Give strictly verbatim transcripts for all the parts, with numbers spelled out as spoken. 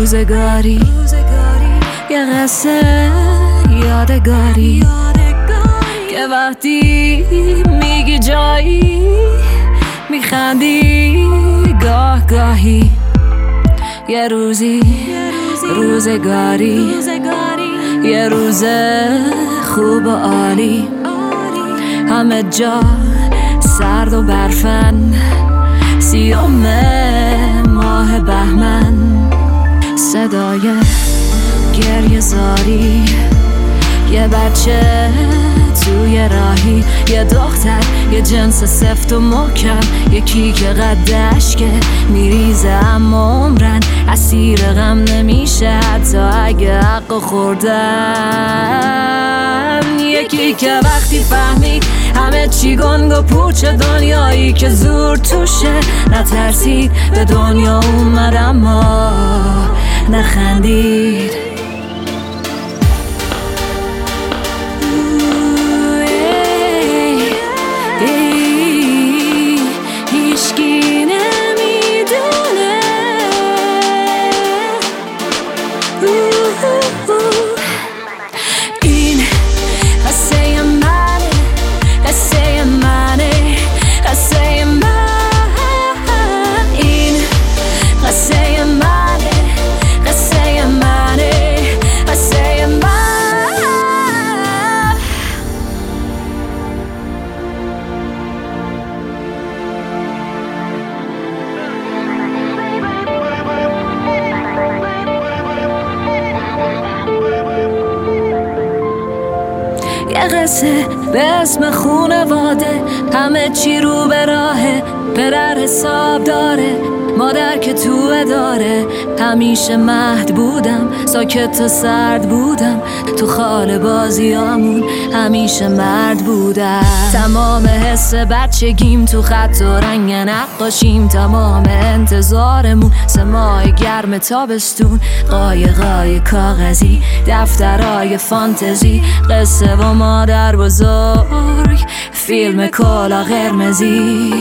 روزگاری یه قصه یادگاری که وقتی میگی جایی میخندی گاه گاهی. یه روزی روزگاری یه روز خوب و عالی، همه جا سرد و برفن، سیوم ماه بهمن، صدای گریه زاری، یه بچه توی راهی، یه دختر یه جنس سفت و محکم، یکی که قدش که میریزه اما عمرن اسیر غم نمیشه حتی اگه حق خوردن. یکی که وقتی فهمید همه چی گنگ و پوچ، دنیایی که زور توشه نترسید به دنیا اومد اما نخندید. این قصه منه، قصه منه، قصه من. این قصه منه، قصه منه، قصه من. یه قصه به اسم خونواده، همه چی رو به راهه، پدر حساب داره، مادر که تو داره. همیشه مهد بودم، ساکت و سرد بودم، تو خال بازیامون همیشه مرد بودم. تمام حس بچگیم تو خط و رنگ نقاشیم، تمام انتظارمون سمای گرم تابستون، قایقای کاغذی، دفترای فانتزی، قصه و مادر بزرگ، فیلم کلا قرمزی.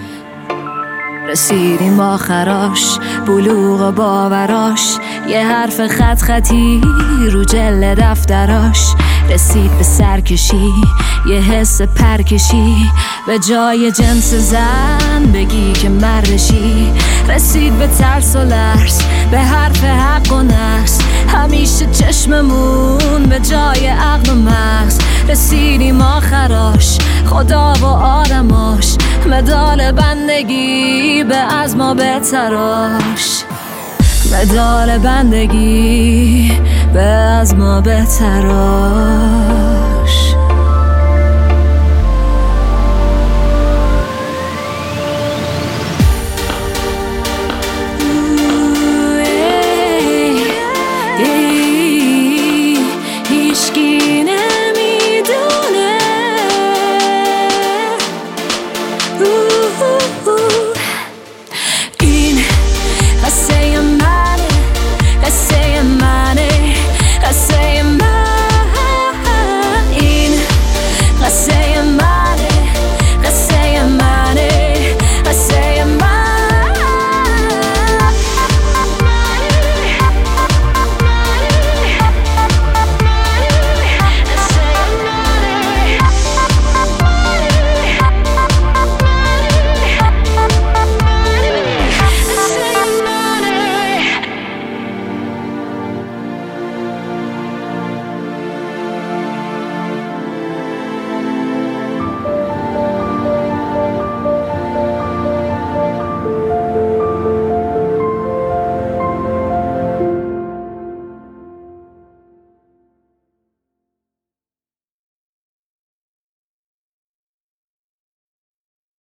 رسیدیم آخراش، بلوغ و باوراش، یه حرف خط خطی رو جل دفتراش. رسید به سرکشی، یه حس پرکشی، به جای جنس زن بگی که مردشی. رسید به ترس و لرز، به حرف حق و نرس، همیشه چشممون به جای عقل و مغز. رسیدیم آخراش، خدا و آدماش، مدال بندگی به از ما بتراش، مدال بندگی به از ما بتراش.